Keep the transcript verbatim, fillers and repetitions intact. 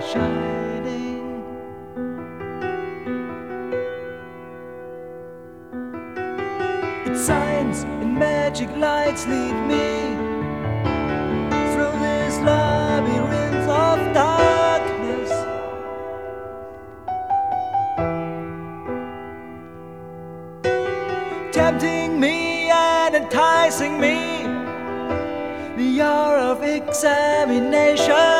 shining. Its signs and magic lights lead me through this labyrinth of darkness. Tempting me and enticing me, the hour of examination.